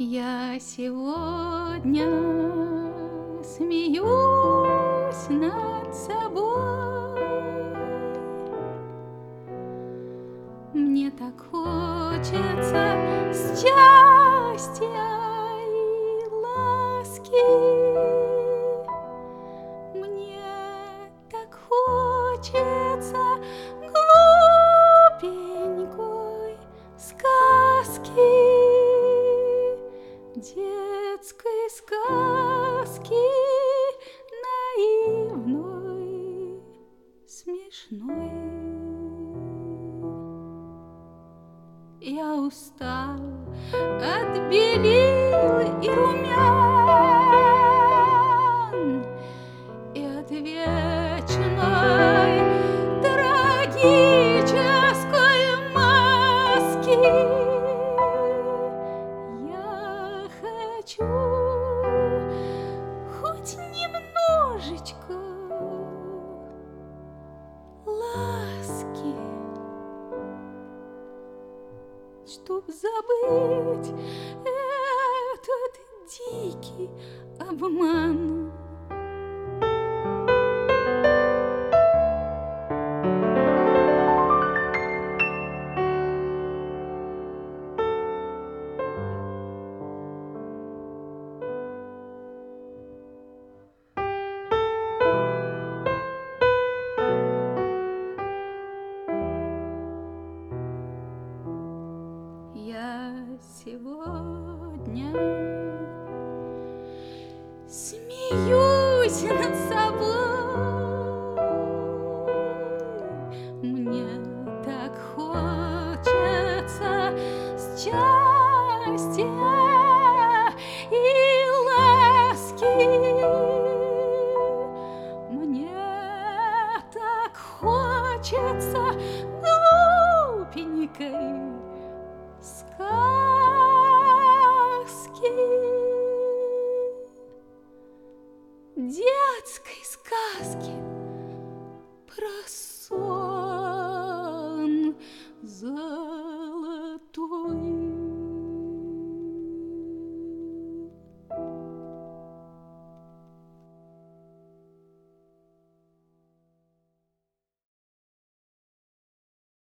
Я сегодня смеюсь над собой. Мне так хочется счастья и ласки. Мне так хочется глупенькой сказки, детской сказки, наивной, смешной. Я устал от белил и румян и от вечной трагической маски. Я хочу хоть немножечко ласки, чтоб забыть этот дикий обман.